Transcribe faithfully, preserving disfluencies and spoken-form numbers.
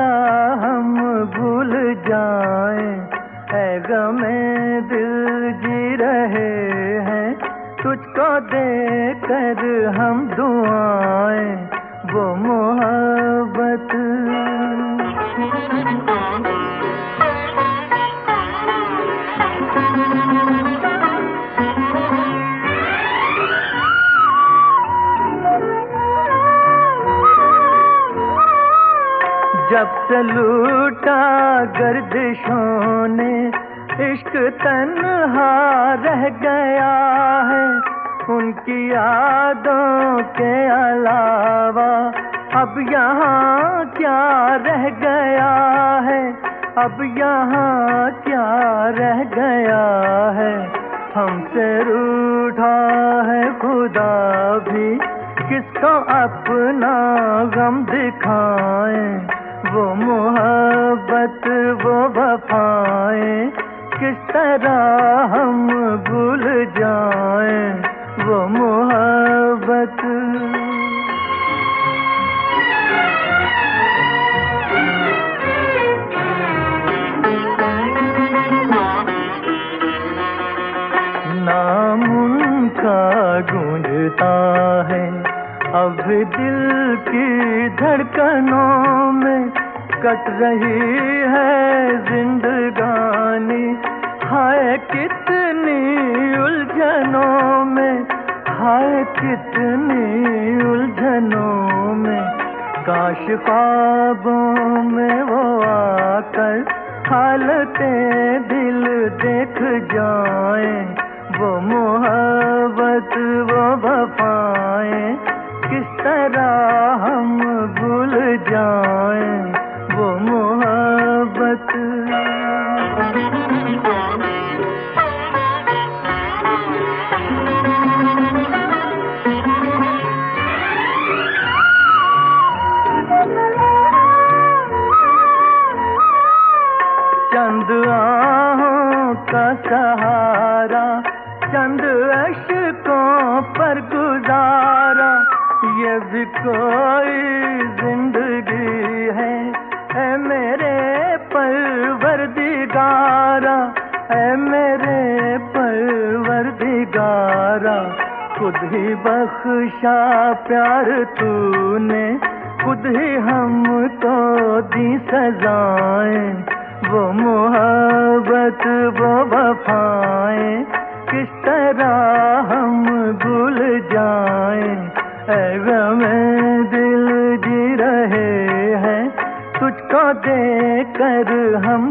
तरह हम भूल जाएं, ऐ गमे दिल जी रहे हैं तुझको देकर हम दुआएं, वो मोहब्बत। जब से लूटा गर्दिशों ने इश्क तन्हा रह गया है, उनकी यादों के अलावा अब यहाँ क्या रह गया है, अब यहाँ क्या रह गया है। हमसे रूठा है खुदा भी, किसको अपना गम दिखाएं, वो मोहब्बत वो वफाएं, किस तरह हम भूल जाएं, वो मोहब्बत। नाम उनका गूंजता है अब दिल की धड़कनों में, कट रही है जिंदगानी हाय कितनी उलझनों में, हाय कितनी उलझनों में। काश ख्वाबों में वो आकर हालतें दिल देख जाएं, वो मोहब्बत वो वफाएं, किस तरह हम भूल जाएं, वो मोहब्बत। चंद आहों का सहारा, चंद अश्कों पर गुजारा, ये भी कोई जिंदगी है, ऐ मेरे परवरदिगारा, ऐ मेरे परवरदिगारा। खुद ही बख्शा प्यार तूने, खुद ही हमको दी सजाएं, वो मोहब्बत वो वफाएं, किस तरह हम भूल जाएं, ऐ गमे दिल जी रहे हैं तुझको देकर हम